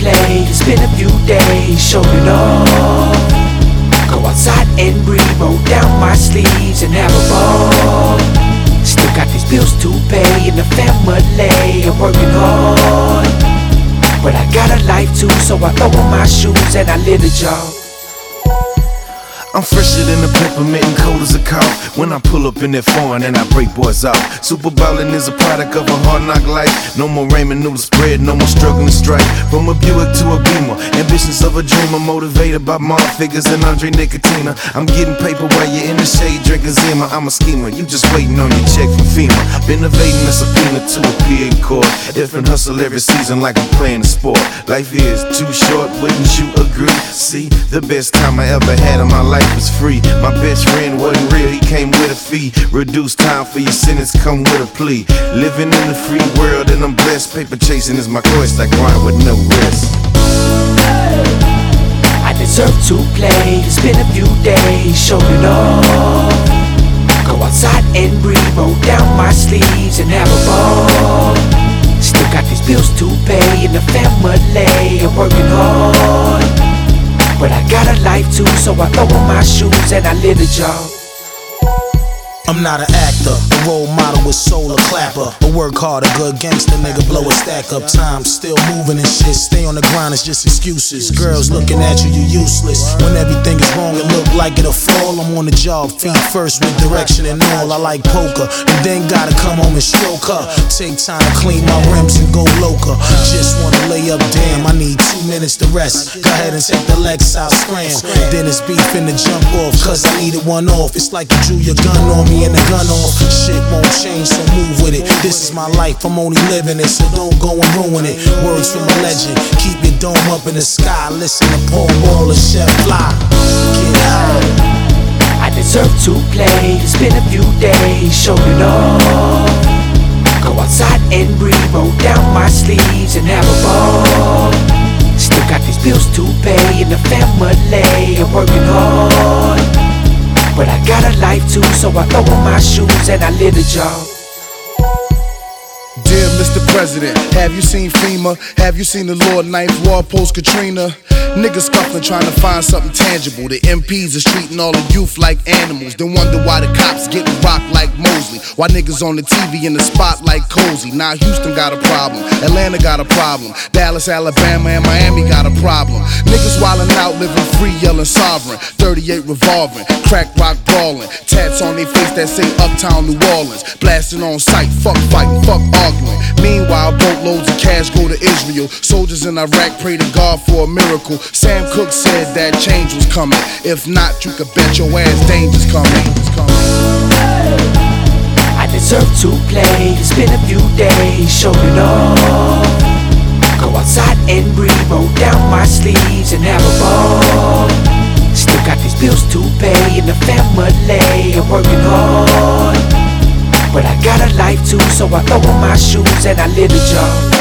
play, it's been a few days, showed it off. Go outside and breathe, roll down my sleeves and have a ball. Still got these bills to pay and the family, I'm working hard. But I got a life too, so I throw on my shoes and I live the job. I'm fresher than a peppermint and cold as a cow when I pull up in that foreign and I break boys out. Super ballin' is a product of a hard knock life. No more ramen noodle spread, no more struggling strife. From a Buick to a Beamer, ambitions of a dreamer, motivated by Mark Figures and Andre Nicotina. I'm getting paper while you're in the shade drinking Zima. I'm a schemer, you just waiting on your check from FEMA. Been evading a subpoena to appear in court. Different hustle every season like I'm playing a sport. Life is too short, wouldn't you agree? See, the best time I ever had in my life was free. My best friend wasn't real, he came with a fee. Reduced time for your sentence, come with a plea. Living in the free world and I'm blessed. Paper chasing is my quest, I grind with no rest. I deserve to play, it's been a few days, showed it off. Go outside and breathe, roll down my sleeves and have a ball. Still got these bills to pay and the family, I'm working hard. But I got a life too, so I throw on my shoes and I live the job. I'm not an actor, a role model with soul, a clapper. A work hard, a good gangster, nigga, blow a stack up. Time still moving and shit, stay on the grind, it's just excuses. Girls looking at you, you useless. When everything is wrong, it look like it'll fall. I'm on the job, feet first with direction and all. I like poker, and then gotta come home and stroke her. Take time to clean my rims and go loca. Just wanna lay up, damn, I need 2 minutes to rest. Go ahead and take the Lex out, scram. Then it's beef in the jump off, cause I needed one off. It's like you drew your gun on me and the gun off. Shit won't change, so move with it. This is my life, I'm only living it, so don't go and ruin it. Words from a legend, keep your dome up in the sky. Listen to Paul Wall and Chef Fly. Get high. I deserve to play, it's been a few days, showed it off. Go outside and breathe, roll down my sleeves and have a ball. Still got these bills to pay and the family, I'm working hard. But I got a life too, so I throw on my shoes and I live the job. Dear Mr. President, have you seen FEMA? Have you seen the Lord Ninth Ward post-Katrina? Niggas scuffling trying to find something tangible. The MPs is treating all the youth like animals. Then wonder why the cops getting rocked like Mosley. Why niggas on the TV in the spotlight cozy. Now Houston got a problem, Atlanta got a problem, Dallas, Alabama, and Miami got a problem. Niggas wildin' out, living free, yelling sovereign. 38 revolving, crack rock brawling. Tats on their face that say Uptown New Orleans. Blasting on sight, fuck fighting, fuck arguing. Meanwhile, boatloads of cash go to Israel. Soldiers in Iraq pray to God for a miracle. Sam Cooke said that change was coming. If not, you could bet your ass danger's coming. I deserve to play, it's been a few days, showed it off. Go outside and breathe, roll down my sleeves and have a ball. Still got these bills to pay and the family, I'm working hard. But I got a life too, so I throw on my shoes and I live the job.